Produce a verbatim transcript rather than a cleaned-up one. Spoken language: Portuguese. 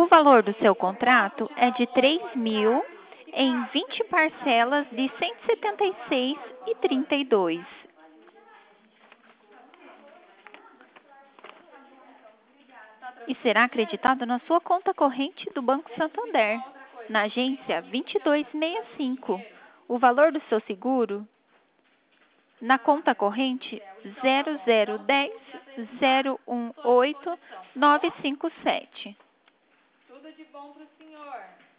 O valor do seu contrato é de três mil em vinte parcelas de cento e setenta e seis reais e trinta e dois centavos. E será acreditado na sua conta corrente do Banco Santander, na agência vinte e dois sessenta e cinco. O valor do seu seguro na conta corrente zero zero um zero zero um oito nove cinco sete. Tudo de bom para o senhor.